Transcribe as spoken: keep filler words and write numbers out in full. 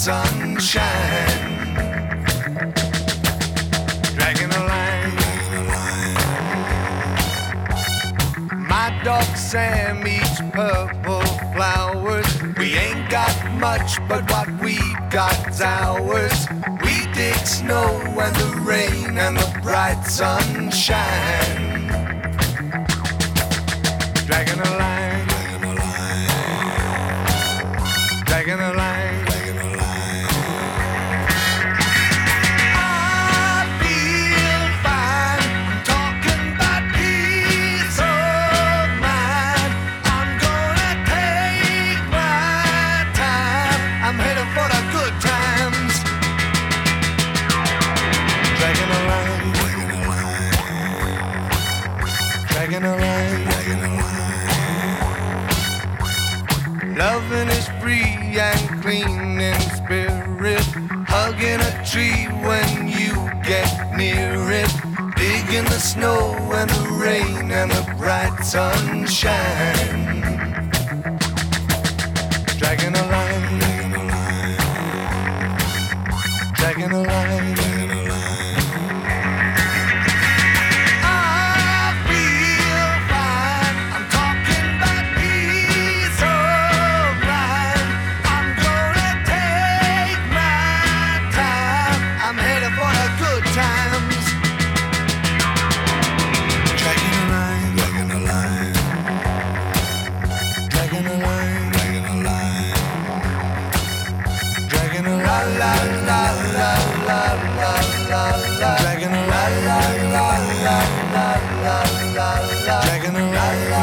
sunshine. Dragging a line. My dog Sam eats purple flowers. We ain't got much, but what we got's ours. We dig snow and the rain and the bright sunshine. Dragging a line. Dragging a line. Dragging a line. I feel fine. I'm talking about peace of mind. I'm gonna take my time. I'm heading for the good times. Dragging a line. Dragging a line. Dragging a line. Loving is free and clean in spirit. Hugging a tree when you get near it. Digging the snow and the rain and the bright sunshine. Dragging a line. Dragging a line. Dragging a line.